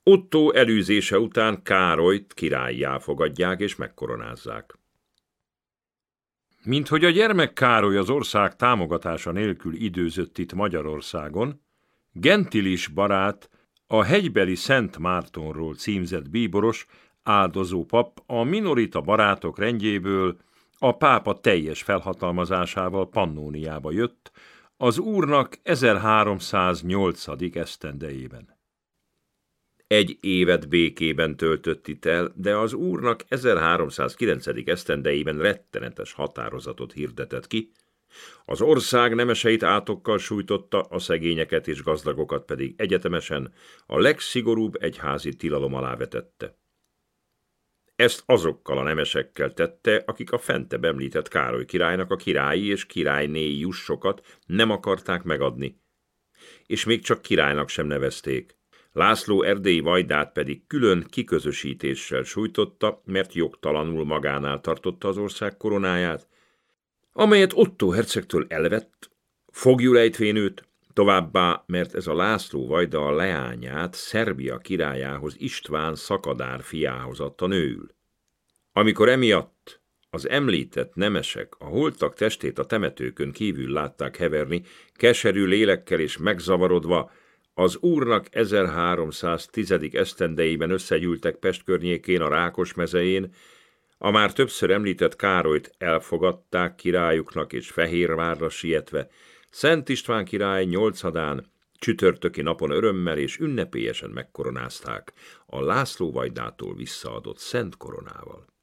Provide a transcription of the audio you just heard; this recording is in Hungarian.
Ottó elűzése után Károlyt királlyá fogadják és megkoronázzák. Minthogy a gyermek Károly az ország támogatása nélkül időzött itt Magyarországon, Gentilis barát, a hegybeli Szent Mártonról címzett bíboros, áldozó pap a minorita barátok rendjéből a pápa teljes felhatalmazásával Pannóniába jött, az úrnak 1308. esztendejében. Egy évet békében töltött itt el, de az úrnak 1309. esztendejében rettenetes határozatot hirdetett ki, az ország nemeseit átokkal sújtotta, a szegényeket és gazdagokat pedig egyetemesen a legszigorúbb egyházi tilalom alá vetette. Ezt azokkal a nemesekkel tette, akik a fentebb említett Károly királynak a királyi és királynéi jussokat nem akarták megadni, és még csak királynak sem nevezték. László erdélyi vajdát pedig külön kiközösítéssel sújtotta, mert jogtalanul magánál tartotta az ország koronáját, amelyet Ottó hercegtől elvett, foglyul ejtvén őt, továbbá, mert ez a László vajda a leányát Szerbia királyához, István szakadár fiához adta nőül. Amikor emiatt az említett nemesek a holtak testét a temetőkön kívül látták heverni, keserű lélekkel és megzavarodva, az úrnak 1310. esztendejében összegyűltek Pest környékén a Rákosmezején, a már többször említett Károlyt elfogadták királyuknak és Fehérvárra sietve, Szent István király 8-án csütörtöki napon örömmel és ünnepélyesen megkoronázták a László vajdától visszaadott szent koronával.